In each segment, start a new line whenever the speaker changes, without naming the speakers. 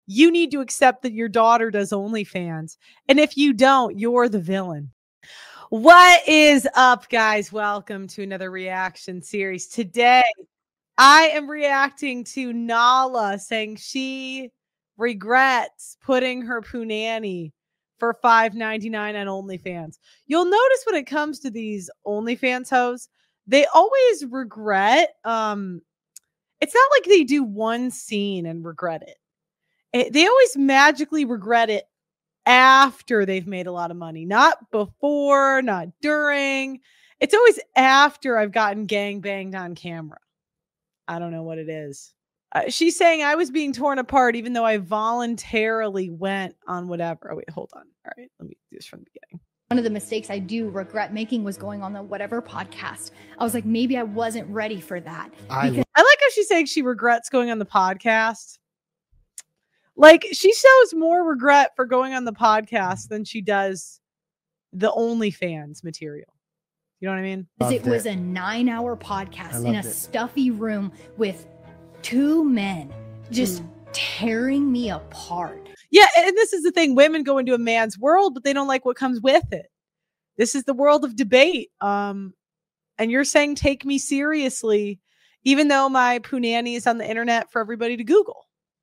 you need to accept that your daughter does OnlyFans. And if you don't, you're the villain. What is up, guys? Welcome to another reaction series. Today, I am reacting to Nala saying she regrets putting her punani for $5.99 on OnlyFans. You'll notice when it comes to these OnlyFans hoes, they always regret. It's not like they do one scene and regret it. They always magically regret it after they've made a lot of money, not before, not during. It's always after I've gotten gangbanged on camera. I don't know what it is. She's saying I was being torn apart even though I voluntarily went on whatever. Oh, wait, hold on. All right, let me do this from the beginning.
One of the mistakes I do regret making was going on the whatever podcast. I was like, maybe I wasn't ready for that.
I like how she's saying she regrets going on the podcast. Like, she shows more regret for going on the podcast than she does the OnlyFans material. You know what I mean?
It was a 9-hour podcast in a stuffy room with 2 men just tearing me apart.
Yeah, and this is the thing. Women go into a man's world, but they don't like what comes with it. This is the world of debate. And you're saying take me seriously, even though my punani is on the internet for everybody to Google.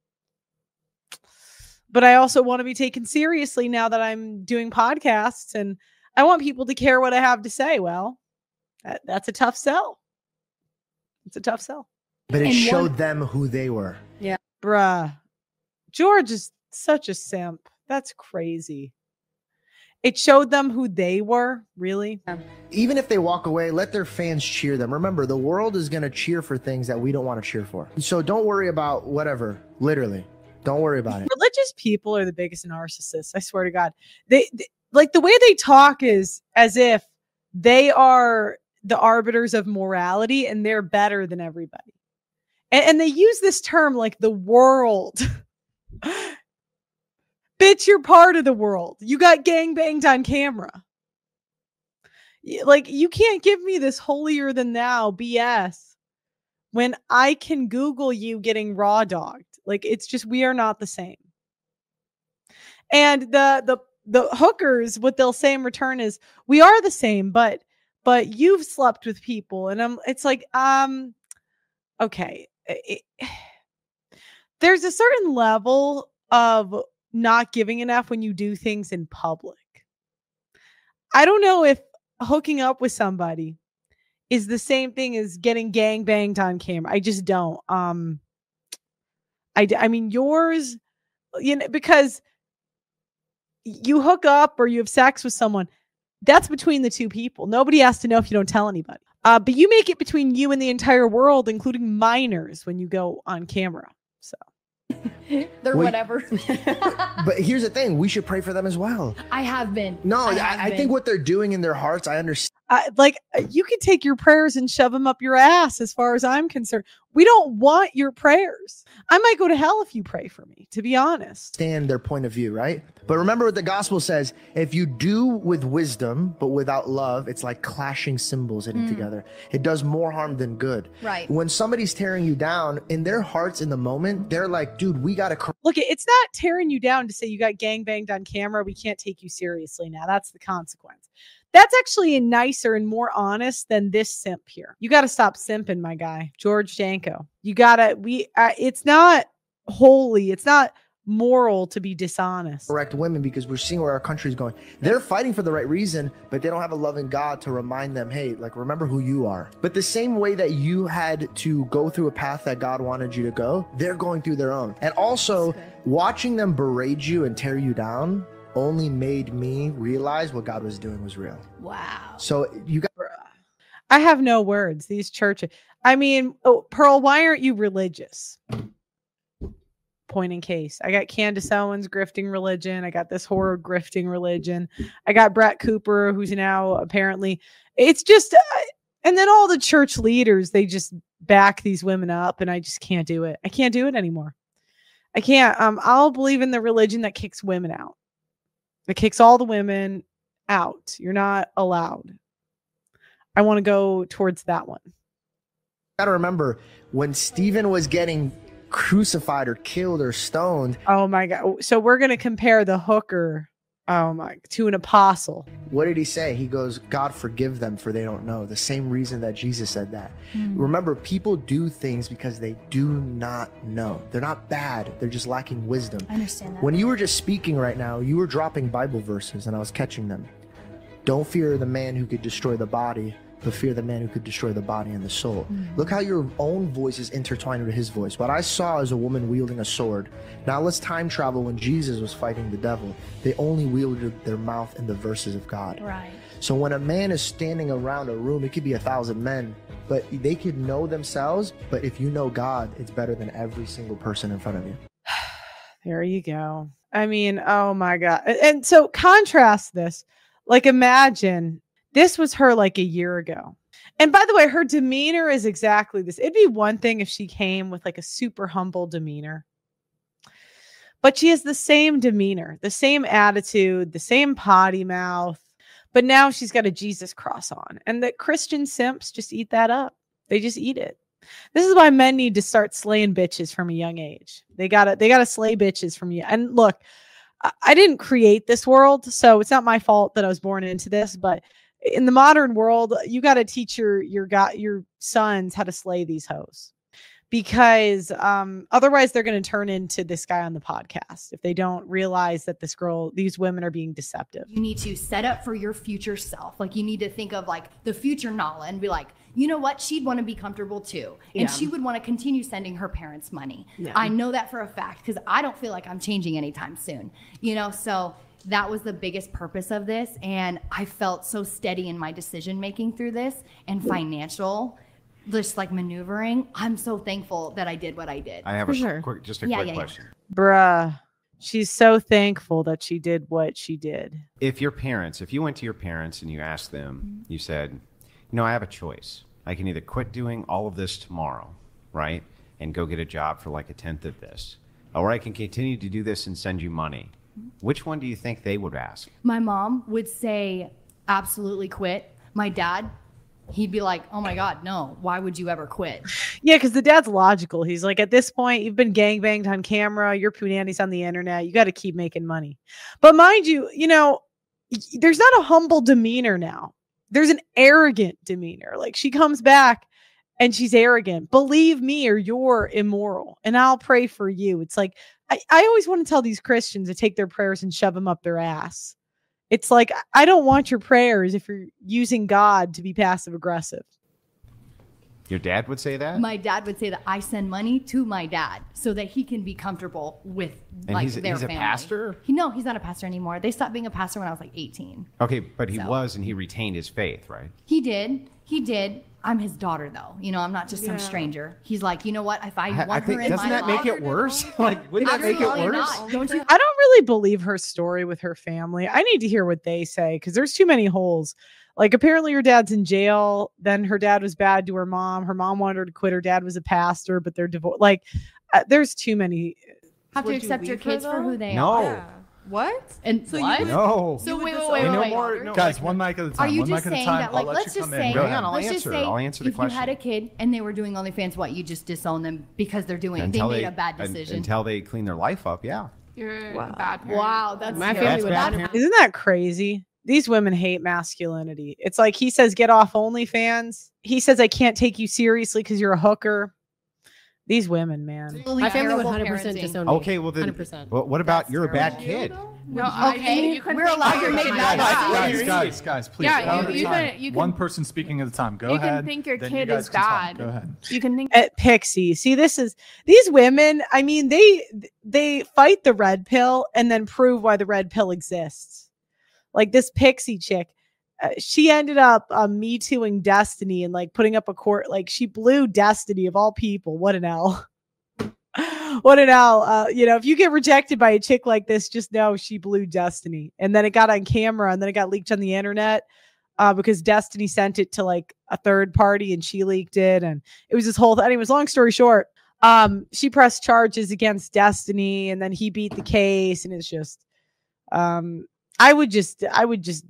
But I also want to be taken seriously now that I'm doing podcasts, and I want people to care what I have to say. Well, that's a tough sell. It's a tough sell.
But it showed them who they were.
Yeah. Bruh. George is such a simp. That's crazy. It showed them who they were, really.
Even if they walk away, let their fans cheer them. Remember, the world is going to cheer for things that we don't want to cheer for. So don't worry about whatever, literally. Don't worry about it.
Religious people are the biggest narcissists. I swear to God. They like the way they talk is as if they are the arbiters of morality and they're better than everybody. And they use this term like the world. Bitch, you're part of the world. You got gangbanged on camera. Like, you can't give me this holier than thou BS when I can Google you getting raw dogged. Like, it's just, we are not the same. And the hookers, what they'll say in return is, we are the same, but you've slept with people. And it's like, okay. There's a certain level of not giving enough when you do things in public. I don't know if hooking up with somebody is the same thing as getting gangbanged on camera. I just don't. I mean, yours, you know, because you hook up or you have sex with someone, that's between the two people. Nobody has to know if you don't tell anybody. But you make it between you and the entire world, including minors, when you go on camera. So
they're whatever.
But here's the thing. We should pray for them as well.
I have been.
No, I think what they're doing in their hearts, I understand.
Like, you can take your prayers and shove them up your ass as far as I'm concerned. We don't want your prayers. I might go to hell if you pray for me, to be honest.
Stand their point of view, right? But remember what the gospel says. If you do with wisdom, but without love, it's like clashing cymbals hitting together. It does more harm than good.
Right.
When somebody's tearing you down, in their hearts in the moment, they're like, dude, we got to...
Look, it's not tearing you down to say you got gangbanged on camera. We can't take you seriously now. That's the consequence. That's actually nicer and more honest than this simp here. You got to stop simping, my guy, George Janko. You got to, it's not holy. It's not moral to be dishonest.
Correct women, because we're seeing where our country's going. They're fighting for the right reason, but they don't have a loving God to remind them, hey, like, remember who you are. But the same way that you had to go through a path that God wanted you to go, they're going through their own. And also, watching them berate you and tear you down only made me realize what God was doing was real.
Wow.
So you got...
I have no words. These churches. I mean, Pearl, why aren't you religious? Point in case. I got Candace Owens grifting religion. I got this horror grifting religion. I got Brett Cooper, who's now apparently... It's just... and then all the church leaders, they just back these women up, and I just can't do it. I can't do it anymore. I can't. I'll believe in the religion that kicks women out. It kicks all the women out. You're not allowed. I want to go towards that one.
Got to remember, when Stephen was getting crucified or killed or stoned.
Oh my God. So we're going to compare the hooker to an apostle.
What did he say? He goes, God forgive them for they don't know. The same reason that Jesus said that. Remember, people do things because they do not know. They're not bad. They're just lacking wisdom.
I understand that.
When you were just speaking right now, you were dropping Bible verses and I was catching them. Don't fear the man who could destroy the body, but fear the man who could destroy the body and the soul. Look how your own voice is intertwined with his voice. What I saw is a woman wielding a sword. Now let's time travel when Jesus was fighting the devil. They only wielded their mouth in the verses of God.
Right.
So when a man is standing around a room, it could be 1,000 men, but they could know themselves. But if you know God, it's better than every single person in front of you.
There you go. I mean, oh my God. And so contrast this. Like, imagine this was her like a year ago. And by the way, her demeanor is exactly this. It'd be one thing if she came with like a super humble demeanor. But she has the same demeanor, the same attitude, the same potty mouth. But now she's got a Jesus cross on. And the Christian simps just eat that up. They just eat it. This is why men need to start slaying bitches from a young age. They gotta slay bitches from you. And look, I didn't create this world, so it's not my fault that I was born into this. But in the modern world, you got to teach your sons how to slay these hoes, because otherwise they're going to turn into this guy on the podcast if they don't realize that these women are being deceptive.
You need to set up for your future self. Like, you need to think of like the future Nala and be like, you know what? She'd want to be comfortable too. And she would want to continue sending her parents money. Yeah. I know that for a fact because I don't feel like I'm changing anytime soon. So that was the biggest purpose of this. And I felt so steady in my decision making through this and financial, just like maneuvering. I'm so thankful that I did what I did.
I have a quick question.
Bruh. She's so thankful that she did what she did.
If you went to your parents and you asked them, you said, I have a choice. I can either quit doing all of this tomorrow, right? And go get a job for like 1/10 of this. Or I can continue to do this and send you money. Which one do you think they would ask?
My mom would say, absolutely quit. My dad, he'd be like, oh my God, no, why would you ever quit?
Yeah, because the dad's logical. He's like, at this point, you've been gangbanged on camera. Your punani's on the internet. You got to keep making money. But mind you, there's not a humble demeanor now. There's an arrogant demeanor. Like, she comes back and she's arrogant. Believe me or you're immoral and I'll pray for you. It's like, I always want to tell these Christians to take their prayers and shove them up their ass. It's like, I don't want your prayers if you're using God to be passive aggressive.
Your dad would say that?
My dad would say that I send money to my dad so that he can be comfortable with their
he's
family.
He's a pastor?
No, he's not a pastor anymore. They stopped being a pastor when I was like 18.
Okay, but he was, and he retained his faith, right?
He did. I'm his daughter, though. I'm not just some stranger. He's like, you know what? If I want her in my life.
Doesn't that make it worse? Like, wouldn't that make it worse?
Don't you?
I don't really believe her story with her family. I need to hear what they say because there's too many holes. Like, apparently her dad's in jail. Then her dad was bad to her mom. Her mom wanted her to quit. Her dad was a pastor, but they're divorced. Like, there's too many.
Have to accept your kids for who they
are.
No.
Yeah.
What?
And
so
what?
No.
So wait.
Guys, one mic at a time.
Are you
one
just
mic at a
saying
time.
that, like,
I'll
let's just say,
I'll answer the
if
question.
you had a kid and they were doing OnlyFans, what, you just disown them because they made a bad decision?
Until they clean their life up, yeah.
You're a bad parent.
Wow, that's
my
scary.
family would not.
Isn't that crazy? These women hate masculinity. It's like he says, get off OnlyFans. He says, I can't take you seriously because you're a hooker. These women, man.
My family would 100% disown me.
Okay, well then,
100%.
What about you're a bad kid?
No,
okay,
we're allowed to make
Guys, please.
Yeah, you can,
one person speaking at a time. Go ahead.
You can think your
then
kid
you guys
is
can talk.
bad.
Go ahead.
You can think.
At Pixie, see, these women. I mean, they fight the red pill and then prove why the red pill exists. Like this Pixie chick, she ended up Me Tooing Destiny and like putting up a court. Like she blew Destiny of all people. What an L. What an L. If you get rejected by a chick like this, just know she blew Destiny. And then it got on camera and then it got leaked on the internet because Destiny sent it to like a third party and she leaked it. And it was this whole thing. Anyways, long story short, she pressed charges against Destiny and then he beat the case. And it's just, I would just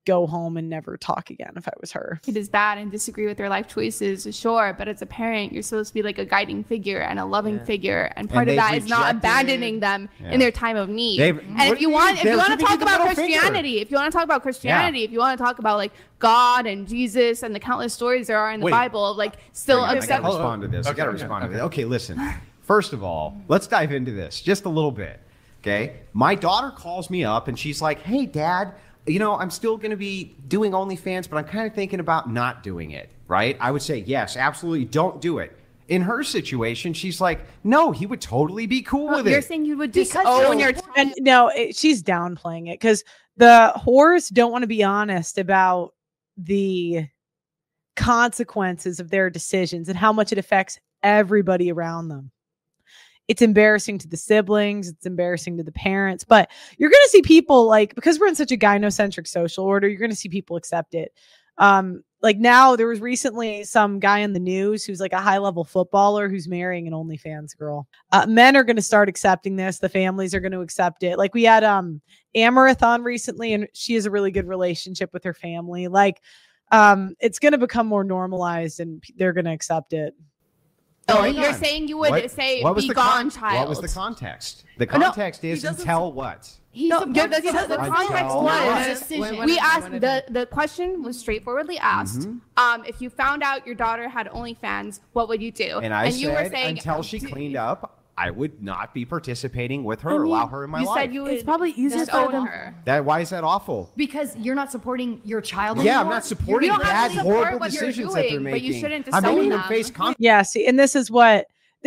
go home and never talk again if I was her.
It is bad and disagree with their life choices, sure, but as a parent, you're supposed to be like a guiding figure and a loving figure, and part of that is not abandoning them in their time of need. And if you want to talk about Christianity, if you want to talk about Christianity, if you want to talk about like God and Jesus and the countless stories there are in the Bible, like still
I gotta respond to this. I gotta respond to this. Okay, listen. First of all, let's dive into this just a little bit. Okay, my daughter calls me up and she's like, "Hey, Dad, you know, I'm still going to be doing OnlyFans, but I'm kind of thinking about not doing it," right? I would say, yes, absolutely, don't do it. In her situation, she's like, no, he would totally be cool with it.
You're saying you would disown your child.
And no, she's downplaying it because the whores don't want to be honest about the consequences of their decisions and how much it affects everybody around them. It's embarrassing to the siblings. It's embarrassing to the parents. But you're going to see people like, because we're in such a gynocentric social order, you're going to see people accept it. Like now there was recently some guy in the news who's like a high level footballer who's marrying an OnlyFans girl. Men are going to start accepting this. The families are going to accept it. Like we had Amaranth on recently, and she has a really good relationship with her family. Like it's going to become more normalized and they're going to accept it.
Oh, you're saying you would say be gone, child.
What was the context? The context is until what?
The context was we asked the question was straightforwardly asked. If you found out your daughter had OnlyFans, what would you do?
And I said, you were saying, until she cleaned up, I would not be participating with her or allow her in my life.
You said you would probably easier to own her.
Why is that awful?
Because you're not supporting your child
anymore.
Yeah,
I'm not supporting bad, horrible decisions that they're making.
But you shouldn't
I'm
disown
making
them.
them face consequences.
Yeah, see, and this is what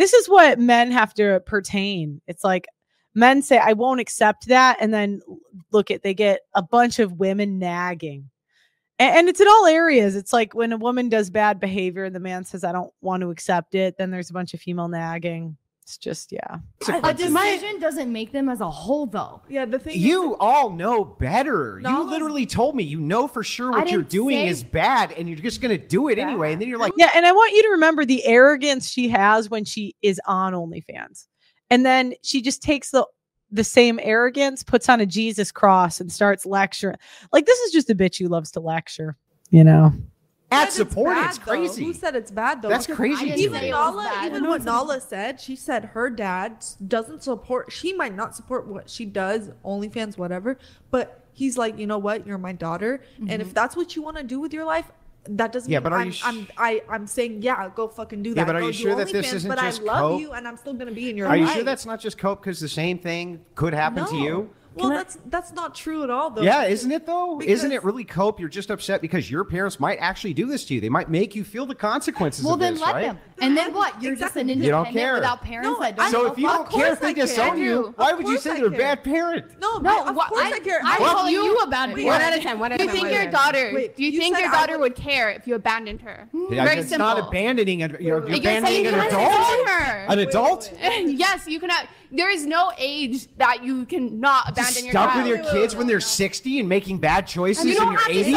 men have to pertain. It's like men say, I won't accept that. And then they get a bunch of women nagging. And it's in all areas. It's like when a woman does bad behavior and the man says, I don't want to accept it. Then there's a bunch of female nagging. It's just, yeah.
A decision doesn't make them as a whole, though.
Yeah, the thing
you all know better. You literally told me you know for sure what you're doing is bad, and you're just going to do it anyway. And then you're like,
yeah. And I want you to remember the arrogance she has when she is on OnlyFans, and then she just takes the same arrogance, puts on a Jesus cross, and starts lecturing. Like this is just a bitch who loves to lecture, you know.
Add support. It's crazy.
Who said it's bad though?
That's crazy.
Even what Nala said, she said her dad doesn't support. She might not support what she does, OnlyFans, whatever. But he's like, you know what? You're my daughter, and if that's what you want to do with your life, that doesn't.
Yeah,
mean
but
I'm saying go fucking do that.
Yeah, but are
go
you sure that
OnlyFans,
this isn't
but
just
I love
cope?
you, and I'm still gonna be in your
life. Are you
life.
sure that's not just cope? Because the same thing could happen to you.
Well, that's not true at all, though.
Yeah, isn't it though? Isn't it really cope? You're just upset because your parents might actually do this to you. They might make you feel the consequences of this, right?
Well, then let them. And then what? You're just an independent without parents that don't.
So if you don't care if they disown you, why would you say they're a bad parent?
No, of course I care.
I'm calling you a bad parent.
1 out of 10. 1 out of 10.
Do you think your daughter would care if you abandoned her? Very
it's
simple.
not abandoning. You're abandoning an adult. An adult?
Yes, you can. There is no age that you can not abandon your child.
Stuck with your kids when they're 60 and making bad choices in your 80s?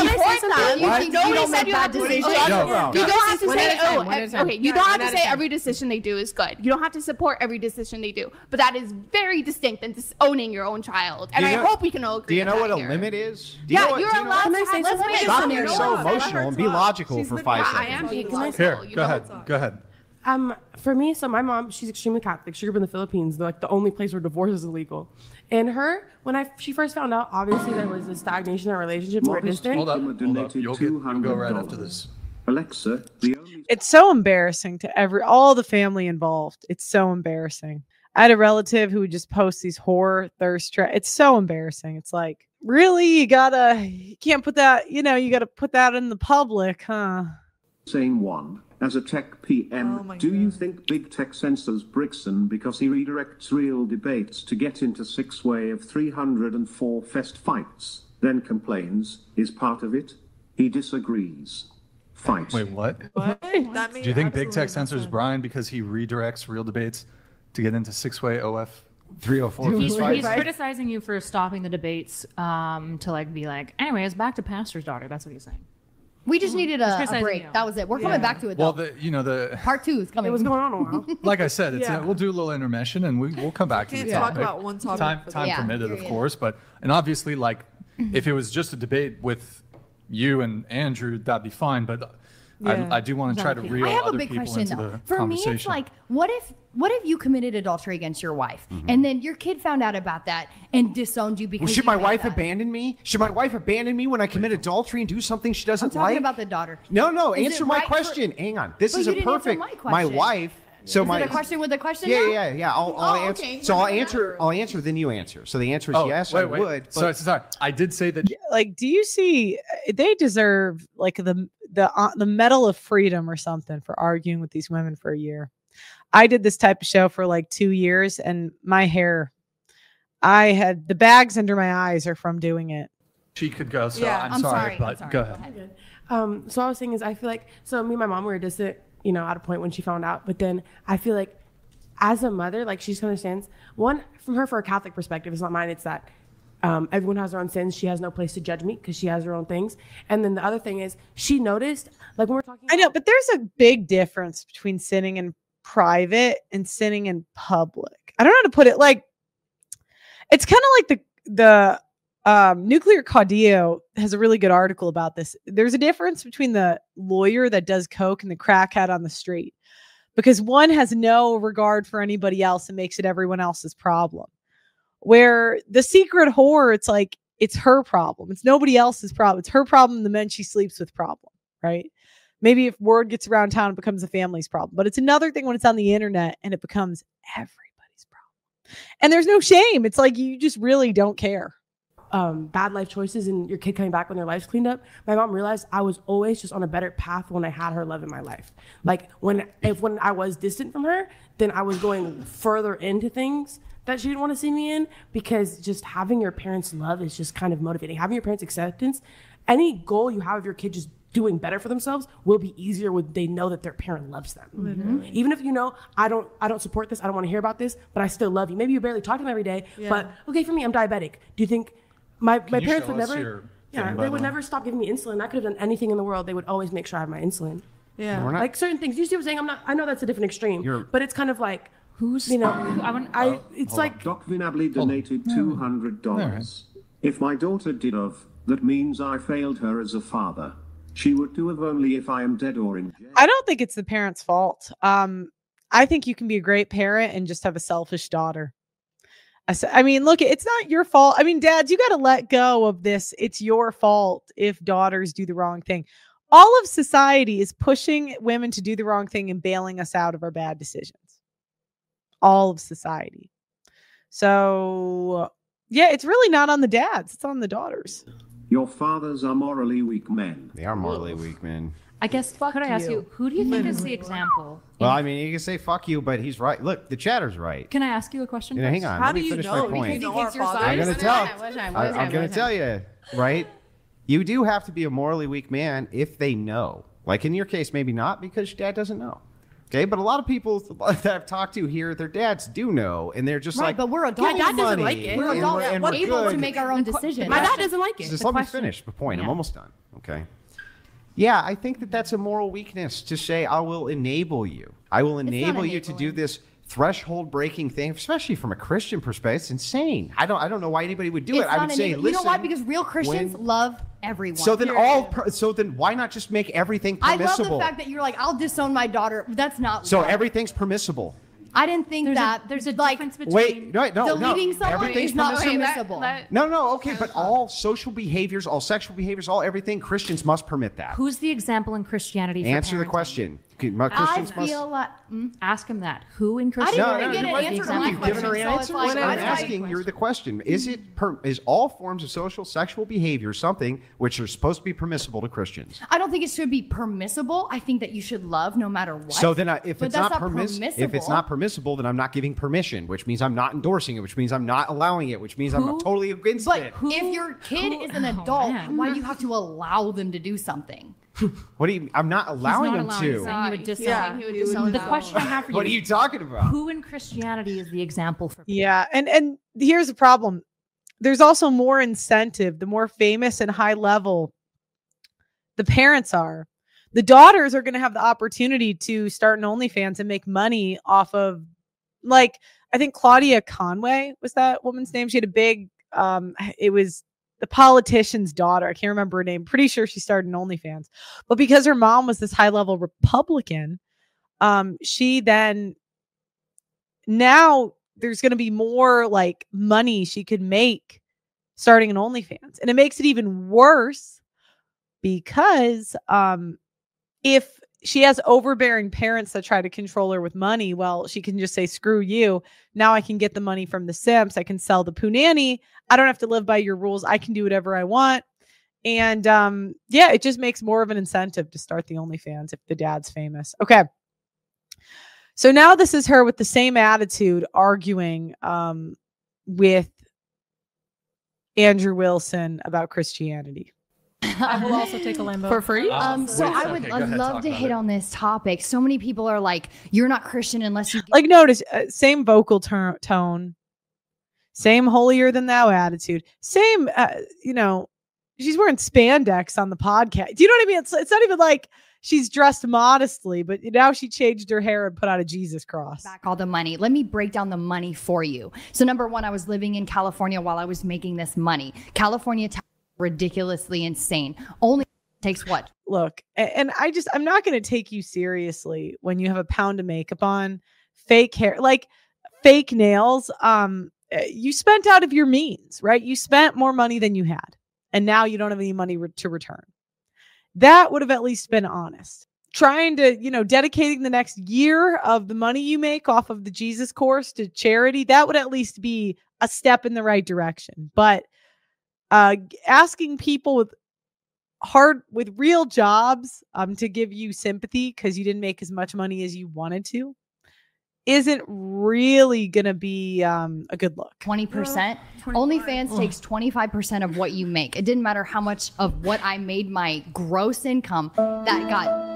Nobody said you have to say. You don't have to say. Okay, you don't have to say every decision they do is good. You don't have to support every decision they do. But that is very distinct than disowning your own child. And I hope we can all agree.
Do you know what a limit is?
Yeah, you're allowed to have.
Let's make a scenario. Stop being so emotional and be logical for 5 seconds.
I am being
Here, go ahead.
For me, so my mom, she's extremely Catholic. She grew up in the Philippines, like the only place where divorce is illegal. And when she first found out, obviously there was a stagnation in our relationship. More distant.
Hold up. You'll go right after this.
Alexa,
it's so embarrassing to all the family involved. It's so embarrassing. I had a relative who would just post these horror thirst traps. It's so embarrassing. It's like, really? You can't put that, you got to put that in the public, huh?
Saying one. As a tech PM, do you think big tech censors Brixton because he redirects real debates to get into six-way of 304 fest fights, then complains, is part of it? He disagrees. Fight.
Wait, what? Do you think big tech censors Brian because he redirects real debates to get into six-way OF 304
He's
fest fights?
criticizing you for stopping the debates to be like, anyways, back to pastor's daughter. That's what he's saying.
We just needed a break.
You.
That was it. We're coming back to it, though.
Well, the
part 2 is coming.
It was going on a while.
Like I said, we'll do a little intermission and we'll come back to the topic.
Talk about one topic.
Time permitted, of course, and obviously, like, if it was just a debate with you and Andrew, that'd be fine. But I do want to try to reel other people into the
For
conversation.
me, it's like, what if you committed adultery against your wife, and then your kid found out about that and disowned you because
should my wife abandon me? Should my wife abandon me when I commit adultery and do something she doesn't
I'm talking about the daughter.
No. Answer my question. Hang on. This is a perfect. My wife. So
is it a question with a question?
Yeah. I'll answer. Okay. So I'll answer. Then you answer. So the answer is yes. I would.
But... Sorry. I did say that.
Like, do you see? They deserve like the Medal of Freedom or something for arguing with these women for a year. I did this type of show for like 2 years, and my hair, I had the bags under my eyes are from doing it.
She could go. So I'm sorry, but go ahead.
So I was saying is I feel like, so me and my mom were distant, at a point when she found out, but then I feel like as a mother, like she just understands, one, from her, for a Catholic perspective, it's not mine, it's that everyone has their own sins. She has no place to judge me because she has her own things. And then the other thing is she noticed, like when we're talking
I know, but there's a big difference between sinning in private and sinning in public. I don't know how to put it. Like, it's kind of like the Nuclear Caudillo has a really good article about this. There's a difference between the lawyer that does coke and the crackhead on the street, because one has no regard for anybody else and makes it everyone else's problem. Where the secret whore, it's like, it's her problem. It's nobody else's problem. It's her problem. The men she sleeps with problem, right? Maybe if word gets around town, it becomes a family's problem. But it's another thing when it's on the internet and it becomes everybody's problem. And there's no shame. It's like you just really don't care.
Bad life choices and your kid coming back when their life's cleaned up. My mom realized I was always just on a better path when I had her love in my life. Like when I was distant from her, then I was going further into things that she didn't want to see me in, because just having your parents' love is just kind of motivating. Having your parents' acceptance, any goal you have of your kid just doing better for themselves will be easier when they know that their parent loves them. Mm-hmm. Even if I don't support this, I don't want to hear about this, but I still love you. Maybe you barely talk to them every day, but okay, for me, I'm diabetic. Do you think my parents would never? Yeah, they would never stop giving me insulin. I could have done anything in the world. They would always make sure I have my insulin. Yeah, like certain things. You see what I'm saying? I know that's a different extreme, but it's kind of like. It's like
Doc Vinably donated $200. If my daughter did that means I failed her as a father. She would do it only if I am dead or in jail.
I don't think it's the parent's fault. I think you can be a great parent and just have a selfish daughter. I mean, look, it's not your fault. I mean, dads, you got to let go of this. It's your fault if daughters do the wrong thing. All of society is pushing women to do the wrong thing and bailing us out of our bad decisions. All of society. So, yeah, it's really not on the dads. It's on the daughters.
Your fathers are morally weak men.
They are morally weak men.
I guess, could I ask you, who do you think is the example?
Well, I mean, you can say fuck you, but he's right. Look, the chatter's right.
Can I ask you a question?
Hang on. Let me finish my point. I'm going to tell you, right? You do have to be a morally weak man if they know. Like in your case, maybe not, because your dad doesn't know. Okay, but a lot of people that I've talked to here, their dads do know, and they're just like,
but we're adults.
My dad doesn't like it.
We're adults. We're able to make our own decisions.
My dad doesn't like it.
Just let me finish the point. I'm almost done. Okay. Yeah, I think that's a moral weakness to say, I will enable you. I will enable you to do this threshold breaking thing, especially from a Christian perspective. It's insane. I don't know why anybody would do it. I would say, listen.
You know why? Because real Christians love everyone.
So then then why not just make everything permissible?
I love the fact that you're like, I'll disown my daughter. That's not.
So everything's permissible.
I didn't think there's a difference between deleting someone is not permissible.
No, okay, but all social behaviors, all sexual behaviors, all everything, Christians must permit that.
Who's the example in Christianity for
Answer
parenting?
the question.
Ask him that. Who in Christianity?
I didn't get an answer to my question.
I'm asking you the question. Is all forms of social sexual behavior something which are supposed to be permissible to Christians?
I don't think it should be permissible. I think that you should love no matter what.
So then if it's not permissible, then I'm not giving permission, which means I'm not endorsing it, which means I'm not allowing it, which means I'm totally against it.
But if your kid is an adult, why do you have to allow them to do something?
What do you? I'm not allowing him to.
He would disown. The question I have for you:
what are you talking about?
Who in Christianity is the example for?
Yeah, and here's the problem: there's also more incentive. The more famous and high level the parents are, the daughters are going to have the opportunity to start an OnlyFans and make money off of, like, I think Claudia Conway was that woman's name. She had a big, it was the politician's daughter. I can't remember her name. Pretty sure she started in OnlyFans. But because her mom was this high-level Republican, she then, now there's going to be more like money she could make starting an OnlyFans. And it makes it even worse because if she has overbearing parents that try to control her with money, well, she can just say, screw you. Now I can get the money from the simps. I can sell the Punani. I don't have to live by your rules. I can do whatever I want. And yeah, it just makes more of an incentive to start the OnlyFans if the dad's famous. Okay. So now this is her with the same attitude arguing with Andrew Wilson about Christianity.
I will also take a Lambo
for free.
So I would love to hit on this topic. So many people are like, "You're not Christian unless you."
Like, notice same vocal tone, same holier than thou attitude, same. She's wearing spandex on the podcast. Do you know what I mean? It's not even like she's dressed modestly, but now she changed her hair and put on a Jesus cross.
Back all the money. Let me break down the money for you. So number one, I was living in California while I was making this money. California ridiculously insane. Only takes what?
Look, and I'm not going to take you seriously when you have a pound of makeup on, fake hair, like fake nails. You spent out of your means, right? You spent more money than you had, and now you don't have any money to return. That would have at least been honest. Trying to, dedicating the next year of the money you make off of the Jesus course to charity, that would at least be a step in the right direction. But asking people with real jobs to give you sympathy because you didn't make as much money as you wanted to isn't really gonna be a good look.
20%. OnlyFans takes 25% of what you make. It didn't matter how much of what I made my gross income that got.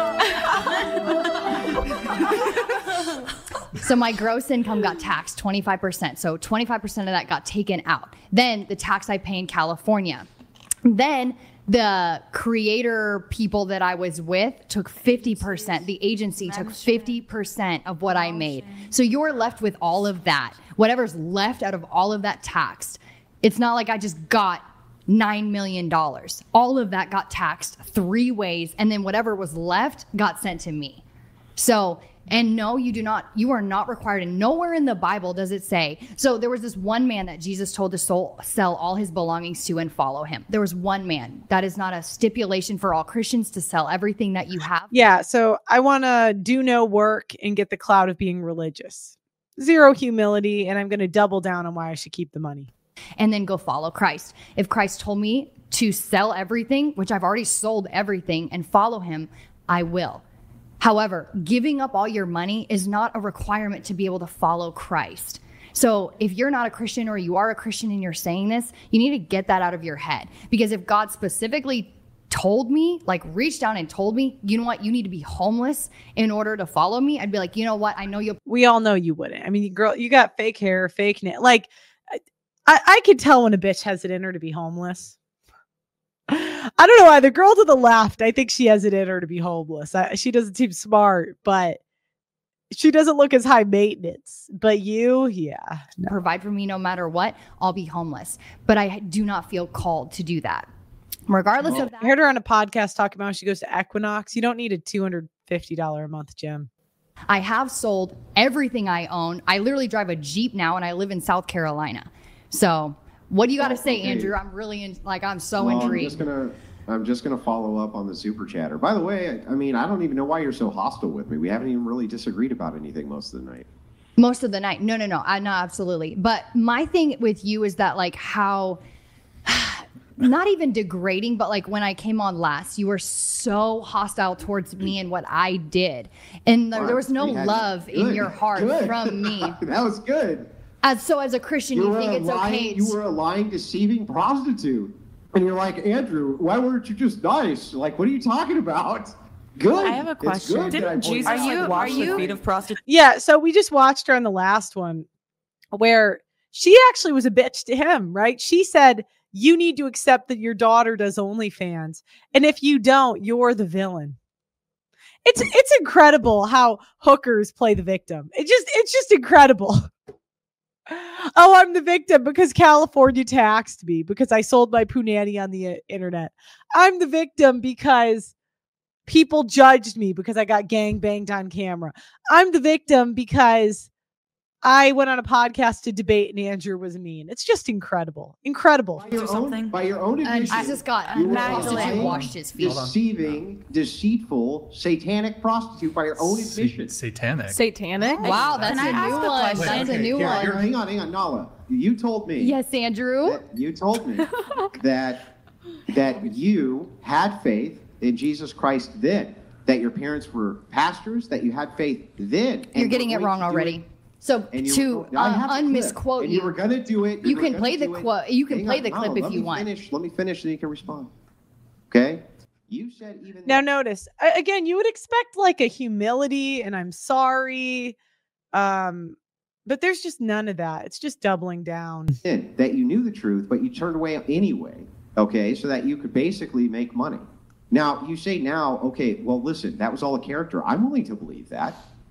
So my gross income got taxed 25%. So 25% of that got taken out. Then the tax I pay in California. Then the creator people that I was with took 50%. The agency took 50% of what I made. So you're left with all of that. Whatever's left out of all of that taxed. It's not like I just got $9 million. All of that got taxed 3 ways. And then whatever was left got sent to me. So, and no, you are not required. And nowhere in the Bible does it say. So there was this one man that Jesus told to sell all his belongings to and follow him. There was one man. That is not a stipulation for all Christians to sell everything that you have.
Yeah. So I want to do no work and get the clout of being religious. Zero humility. And I'm going to double down on why I should keep the money.
And then go follow Christ. If Christ told me to sell everything, which I've already sold everything, and follow him, I will. However, giving up all your money is not a requirement to be able to follow Christ. So if you're not a Christian or you are a Christian and you're saying this, you need to get that out of your head. Because if God specifically told me, like reached down and told me, you know what, you need to be homeless in order to follow me, I'd be like, you know what, I know you'll.
We all know you wouldn't. I mean, girl, you got fake hair, fake nail. Like, I could tell when a bitch has it in her to be homeless. I don't know why. The girl to the left, I think she has it in her to be homeless. She doesn't seem smart, but she doesn't look as high maintenance. But you, yeah.
No. Provide for me no matter what, I'll be homeless. But I do not feel called to do that. Regardless of that.
I heard her on a podcast talking about how she goes to Equinox. You don't need a $250 a month gym.
I have sold everything I own. I literally drive a Jeep now and I live in South Carolina. So what do you got to say, Andrew? I'm really I'm so intrigued.
I'm just gonna follow up on the super chatter. By the way, I mean, I don't even know why you're so hostile with me. We haven't even really disagreed about anything most of the night.
Most of the night. No. I know, absolutely. But my thing with you is that like how not even degrading, but like when I came on last, you were so hostile towards me and what I did. And there was no love in your heart from me.
That was good.
So as a Christian, you think it's okay.
You were a lying, deceiving prostitute. And you're like, Andrew, why weren't you just nice? Like, what are you talking about? Good.
I have a question. Didn't Jesus wash the feet of prostitutes?
Yeah, so we just watched her on the last one where she actually was a bitch to him, right? She said, you need to accept that your daughter does OnlyFans. And if you don't, you're the villain. It's incredible how hookers play the victim. It's just incredible. Oh, I'm the victim because California taxed me because I sold my punani on the internet. I'm the victim because people judged me because I got gang banged on camera. I'm the victim because I went on a podcast to debate and Andrew was mean. It's just incredible. Incredible.
By your own admission,
Jesus got washed his feet.
Deceiving, deceitful, satanic prostitute by your own admission.
Satanic?
Wow, that's a new one. That's a new one.
Hang on, Nala. You told me.
Yes, Andrew.
You told me that you had faith in Jesus Christ then, that your parents were pastors, that you had faith then.
You're getting it wrong already. So to unmisquote
you, were going to do it.
You can play the quote. You can play the clip if you want.
Let me finish, and you can respond. Okay. You said even
now. Notice again. You would expect like a humility, and I'm sorry, but there's just none of that. It's just doubling down.
That you knew the truth, but you turned away anyway. Okay, so that you could basically make money. Now you say now, okay, well, listen, that was all a character. I'm willing to believe that.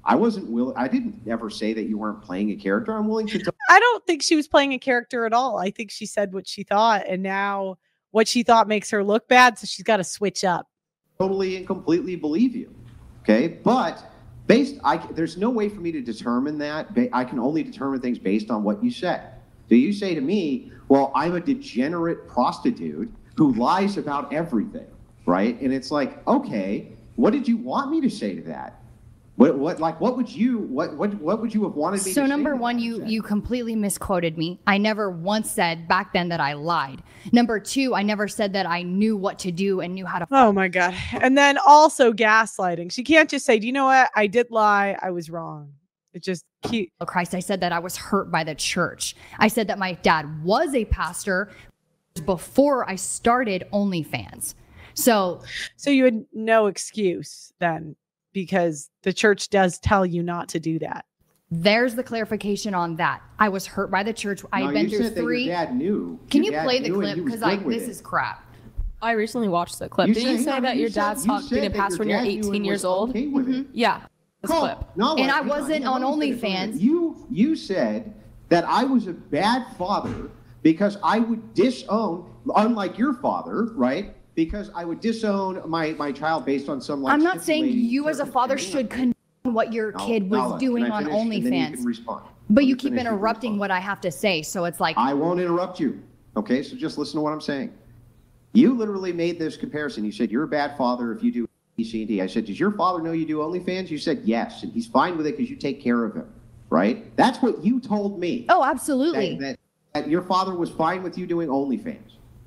I didn't ever say that you weren't playing a character. I'm willing to.
I don't think she was playing a character at all. I think she said what she thought, and now what she thought makes her look bad, so she's got to switch up.
Totally and completely believe you. Okay, but there's no way for me to determine that. I can only determine things based on what you said. So you say to me, well, I'm a degenerate prostitute who lies about everything, right? And it's like, okay, what did you want me to say to that? What would you have wanted me to say?
So number one, you completely misquoted me. I never once said back then that I lied. Number two, I never said that I knew what to do and knew how to.
Oh my God. And then also gaslighting. She can't just say, do you know what? I did lie. I was wrong. It just cute.
Oh Christ, I said that I was hurt by the church. I said that my dad was a pastor before I started OnlyFans. So
you had no excuse then, because the church does tell you not to do that.
There's the clarification on that. I was hurt by the church. I've been through three.
Your dad knew.
Can you play the clip? Because this is crap.
I recently watched the clip. Did you say that your dad's being a pastor when you're 18 years old? Yeah. This clip.
And I wasn't on OnlyFans.
You said that I was a bad father because I would disown, unlike your father, right? Because I would disown my child based on some.
I'm not saying you as a father should condone what your kid was doing on OnlyFans. But you keep interrupting what I have to say, so it's like.
I won't interrupt you. Okay, so just listen to what I'm saying. You literally made this comparison. You said you're a bad father if you do A, C, and D. I said, does your father know you do OnlyFans? You said yes, and he's fine with it because you take care of him, right? That's what you told me.
Oh, absolutely.
That your father was fine with you doing OnlyFans.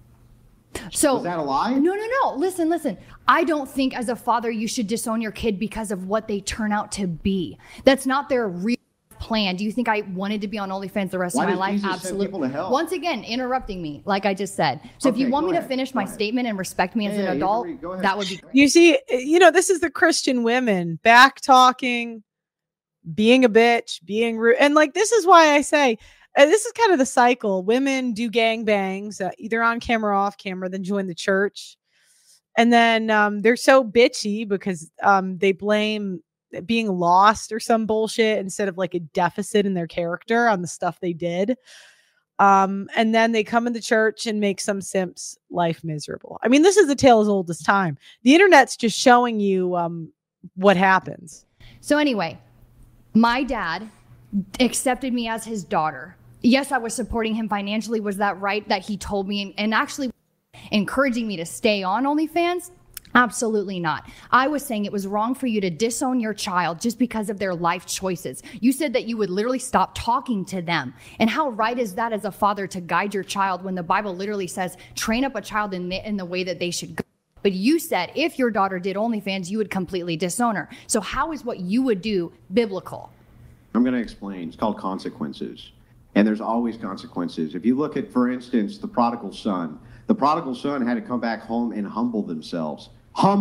So
is that a lie?
No. Listen. I don't think as a father you should disown your kid because of what they turn out to be. That's not their real plan. Do you think I wanted to be on OnlyFans the rest of my life?
Jesus
Absolutely.
Send people to hell?
Once again, interrupting me, like I just said. So if you want me to finish my statement and respect me as an adult, that would be great.
You see, this is the Christian women back talking, being a bitch, being rude. And like, this is why I say, this is kind of the cycle. Women do gangbangs, either on camera or off camera, then join the church. And then they're so bitchy because they blame being lost or some bullshit instead of like a deficit in their character on the stuff they did. And then they come into church and make some simp's life miserable. I mean, this is a tale as old as time. The internet's just showing you what happens.
So anyway, my dad accepted me as his daughter. Yes, I was supporting him financially. Was that right that he told me and actually encouraging me to stay on OnlyFans? Absolutely not. I was saying it was wrong for you to disown your child just because of their life choices. You said that you would literally stop talking to them. And how right is that as a father to guide your child when the Bible literally says, train up a child in the way that they should go? But you said if your daughter did OnlyFans, you would completely disown her. So how is what you would do biblical?
I'm going to explain. It's called consequences. And there's always consequences. If you look at, for instance, the prodigal son had to come back home and humble themselves.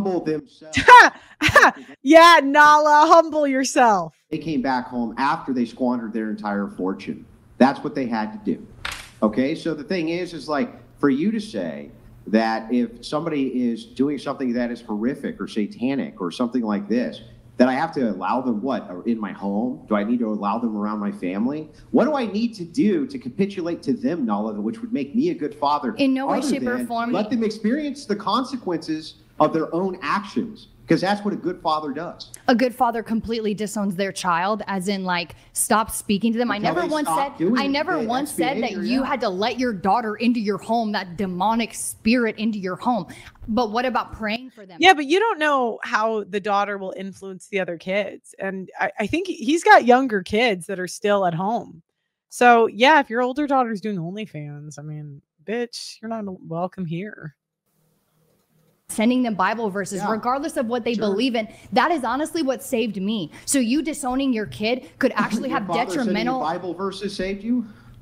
Yeah, Nala, humble yourself.
They came back home after they squandered their entire fortune. That's what they had to do. Okay, so the thing is like, for you to say that if somebody is doing something that is horrific or satanic or something like this, That I have to allow them in my home? Do I need to allow them around my family? What do I need to do to capitulate to them, Nala, which would make me a good father?
In no way, shape, or form.
Let them experience the consequences of their own actions, because that's what a good father does.
A good father completely disowns their child, as in like stop speaking to them. I never once said that you had to let your daughter into your home, that demonic spirit into your home. But what about praying for them?
Yeah, but you don't know how the daughter will influence the other kids. And I think he's got younger kids that are still at home. So yeah, if your older daughter's doing OnlyFans, I mean, bitch, you're not welcome here.
Sending them Bible verses, regardless of what they believe in. That is honestly what saved me. So you disowning your kid could actually have detrimental.
Bible verses saved you?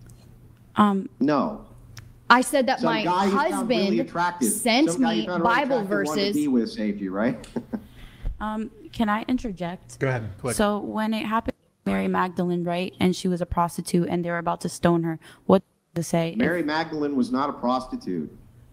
No.
I said that my husband
really
sent me Bible verses.
Be with saved you, right?
Can I interject?
Go ahead. Quick.
So when it happened to Mary Magdalene, right, and she was a prostitute, and they were about to stone her, what to say?
Mary Magdalene was not a prostitute.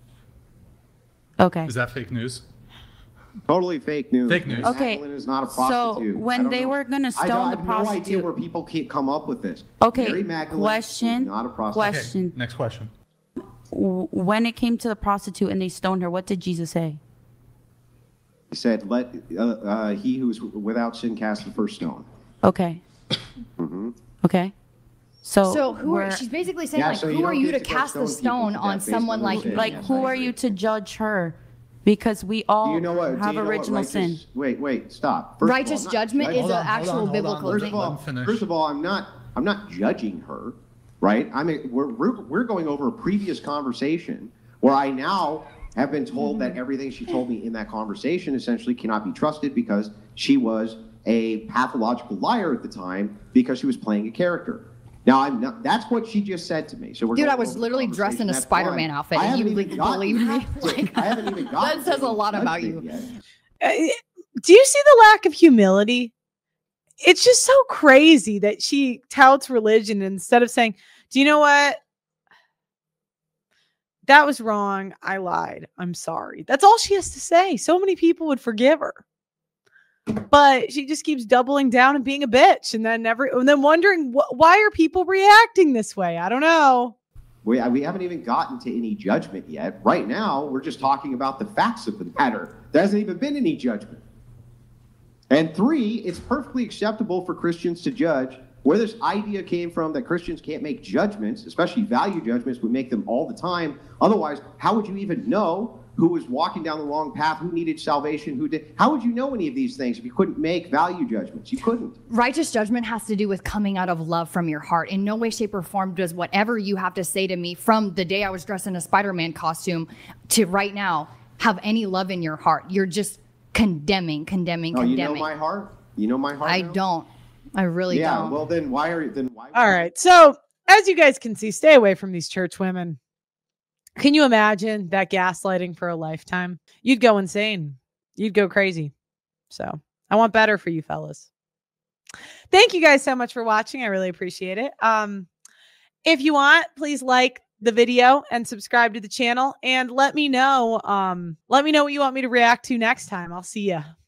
Okay.
Is that fake news?
Totally fake news.
Fake news.
Okay.
Magdalene is not a prostitute.
So when they were going to stone the prostitute.
I have no idea where people come up with this.
Okay.
Mary Magdalene
question.
was not a prostitute.
Question.
Okay. Next question.
When it came to the prostitute and they stoned her, what did Jesus say?
He said, "Let he who is without sin cast the first stone."
Okay. Okay. So
she's basically saying who are you to cast the stone on someone like
who are you to judge her? Because we all have original sin.
Wait, stop.
Righteous judgment is an actual biblical thing.
First of all, I'm not judging her, right? I mean, we're going over a previous conversation where I now have been told that everything she told me in that conversation essentially cannot be trusted because she was a pathological liar at the time because she was playing a character. Now, I'm not. That's what she just said to me. So we're.
Dude, I was literally dressed in a Spider-Man outfit, and you believe me.
I haven't even gotten.
That says a lot about you.
Do you see the lack of humility? It's just so crazy that she touts religion instead of saying, "Do you know what? That was wrong. I lied. I'm sorry." That's all she has to say. So many people would forgive her. But she just keeps doubling down and being a bitch, and then wondering why are people reacting this way? I don't know.
We haven't even gotten to any judgment yet. Right now, we're just talking about the facts of the matter. There hasn't even been any judgment. And 3, it's perfectly acceptable for Christians to judge. Where this idea came from that Christians can't make judgments, especially value judgments, we make them all the time. Otherwise, how would you even know who was walking down the wrong path, who needed salvation, who did? How would you know any of these things if you couldn't make value judgments? You couldn't.
Righteous judgment has to do with coming out of love from your heart. In no way, shape, or form does whatever you have to say to me from the day I was dressed in a Spider-Man costume to right now have any love in your heart. You're just condemning.
You know my heart? You know my heart?
I don't. I really don't.
Yeah, well then why?
All right. So as you guys can see, stay away from these church women. Can you imagine that gaslighting for a lifetime? You'd go insane. You'd go crazy. So I want better for you fellas. Thank you guys so much for watching. I really appreciate it. If you want, please like the video and subscribe to the channel and let me know what you want me to react to next time. I'll see ya.